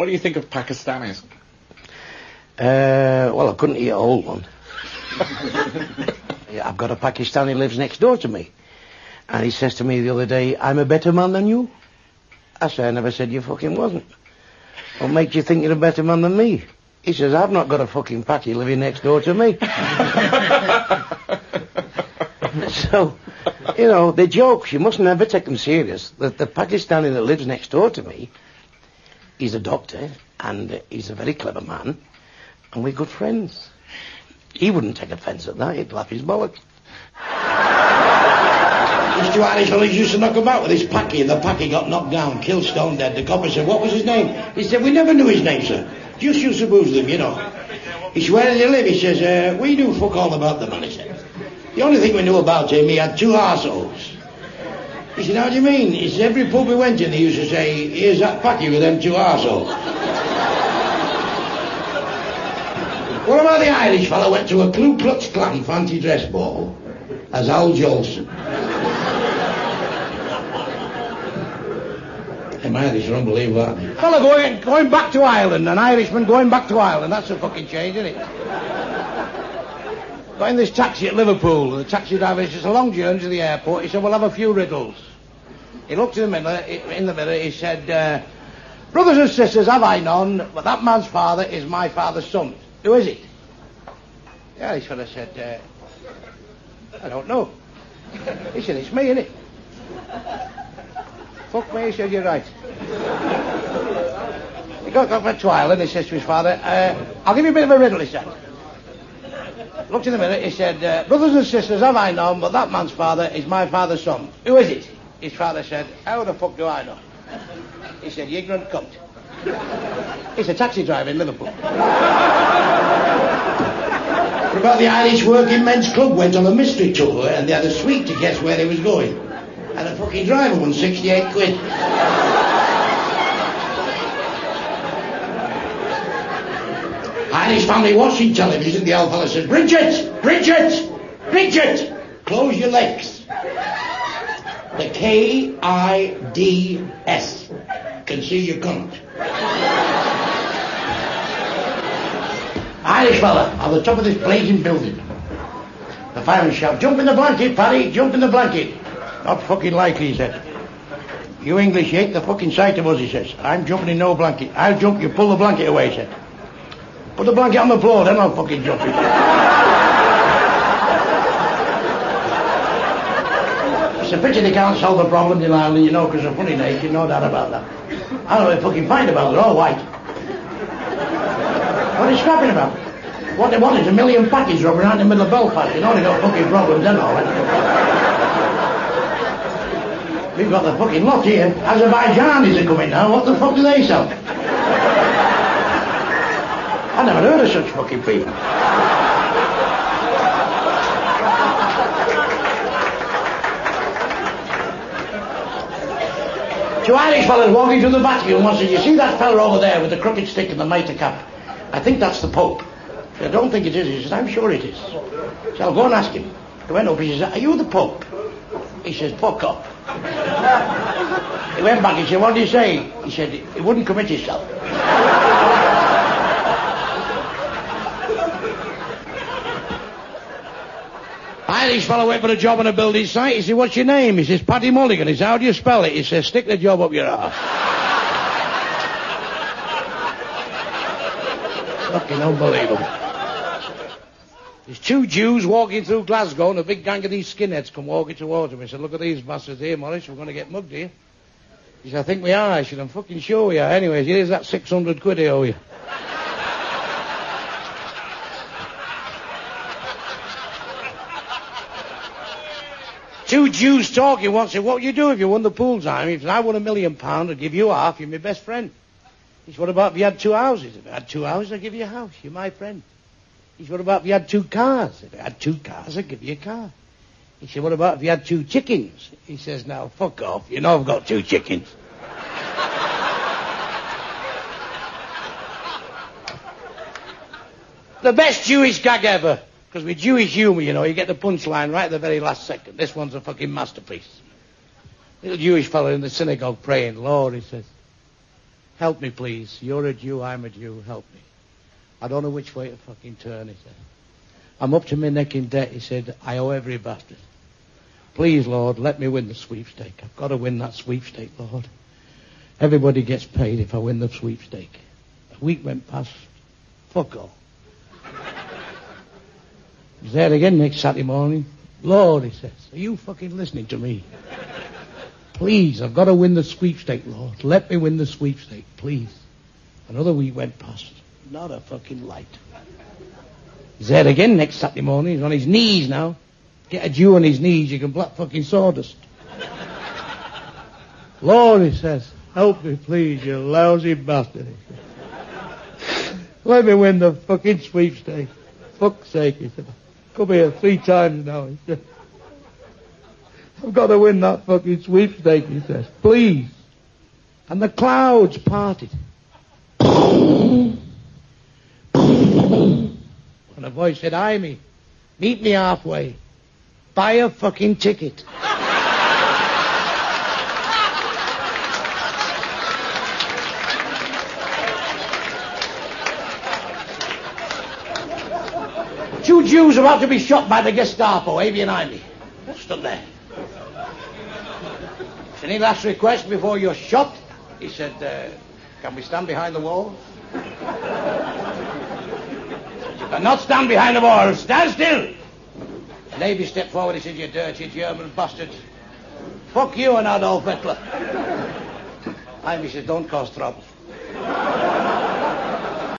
What do you think of Pakistanis? Well, I couldn't eat a whole one. Yeah, I've got a Pakistani lives next door to me. And he says to me the other day, I'm a better man than you. I said, I never said you fucking wasn't. What makes you think you're a better man than me? He says, I've not got a fucking Paki living next door to me. So, you know, they're jokes. You must never take them serious. The Pakistani that lives next door to me, he's a doctor, and he's a very clever man, and we're good friends. He wouldn't take offence at that. He'd laugh his bollocks. These two Irish fellas used to knock about with his Paki, and the Paki got knocked down, killed stone dead. The copper said, what was his name? He said, we never knew his name, sir. Just used to booze them, you know. He said, where did he live? He says, we knew fuck all about the man, he said. The only thing we knew about him, he had 2 arseholes. He said, how do you mean? He said, every pub we went in, they used to say, here's that Paki with them 2 arseholes. What about the Irish fella went to a Ku Klux Klan fancy dress ball as Al Jolson? Them Irish are unbelievable. Fella going back to Ireland, an Irishman going back to Ireland, that's a fucking change, isn't it? Got in this taxi at Liverpool. The taxi driver says, it's a long journey to the airport. He said, we'll have a few riddles. He looked in the mirror, he said, brothers and sisters, have I none, but that man's father is my father's son. Who is it? The Irish fella said, I don't know. He said, it's me, innit? Fuck me, he said, you're right. He got back to Ireland, he says to his father, I'll give you a bit of a riddle, he said. Looked in the mirror, he said, brothers and sisters, have I known, but that man's father is my father's son. Who is it? His father said, how the fuck do I know? He said, you ignorant cunt. He's a taxi driver in Liverpool. What about the Irish Working Men's Club went on a mystery tour and they had a suite to guess where they was going. And the fucking driver won 68 quid. Irish family watching television, the old fella said, Bridget! Bridget! Bridget! Close your legs. The K-I-D-S. Can see your cunt. Irish fella on the top of this blazing building. The fireman shouted, jump in the blanket, Paddy, jump in the blanket. Not fucking likely, he said. You English, you hate the fucking sight of us, he says. I'm jumping in no blanket. I'll jump, you pull the blanket away, he said. Put the blanket on the floor, then I'll fucking jump it. It's a pity they can't solve the problem in Ireland, you know, because they're funny naked, no doubt about that. I don't know what they fucking find about it, they're all white. What are they scrapping about? What they want is a million packies rubbing around in the middle of Belfast. You know they got fucking problems and all that. We've got the fucking lot here. Azerbaijanis are coming now. What the fuck do they sell? I never heard of such fucking people. Two Irish fellas walking through the Vatican once said, you see that fella over there with the crooked stick and the mitre cap? I think that's the Pope. I don't think it is. He says, I'm sure it is. So I'll go and ask him. He went up, he says, are you the Pope? He says, fuck off. He went back, he said, what did he say? He said, he wouldn't commit himself. Irish fellow went for a job on a building site. He said, what's your name? He says, Paddy Mulligan. He says, how do you spell it? He says, stick the job up your arse. Fucking unbelievable. There's 2 Jews walking through Glasgow and a big gang of these skinheads come walking towards him. He said, look at these bastards here, Morris, we're going to get mugged here. He said, I think we are. I said, I'm fucking sure we are. Anyways, here's that 600 quid I owe you. Two Jews talking once said, what would you do if you won the pool time? He said, I won £1 million, I'd give you half, you're my best friend. He said, what about if you had 2 houses? If I had 2 houses, I'd give you a house, you're my friend. He said, what about if you had 2 cars? If I had 2 cars, I'd give you a car. He said, what about if you had 2 chickens? He says, now, fuck off, you know I've got 2 chickens. The best Jewish gag ever. Because with Jewish humour, you know, you get the punchline right at the very last second. This one's a fucking masterpiece. Little Jewish fellow in the synagogue praying, Lord, he says, Help me, please. You're a Jew, I'm a Jew. Help me. I don't know which way to fucking turn, he said. I'm up to my neck in debt, he said. I owe every bastard. Please, Lord, let me win the sweepstake. I've got to win that sweepstake, Lord. Everybody gets paid if I win the sweepstake. A week went past. Fuck all. He's there again next Saturday morning. Lord, he says, are you fucking listening to me? Please, I've got to win the sweepstake, Lord. Let me win the sweepstake, please. Another week went past. Not a fucking light. He's there again next Saturday morning. He's on his knees now. Get a Jew on his knees, you can black fucking sawdust. Lord, he says, help me, please, you lousy bastard. Let me win the fucking sweepstake. Fuck's sake, he said. Come here 3 times now, he said. I've got to win that fucking sweepstake, he says. Please. And the clouds parted. And a voice said, Amy, meet me halfway. Buy a fucking ticket. Two Jews about to be shot by the Gestapo, Avi and Amy. Stood there. Any last request before you're shot? He said, can we stand behind the wall? You cannot stand behind the wall. Stand still. Navy stepped forward. He said, you dirty German bastards. Fuck you and Adolf Hitler. Amy said, don't cause trouble.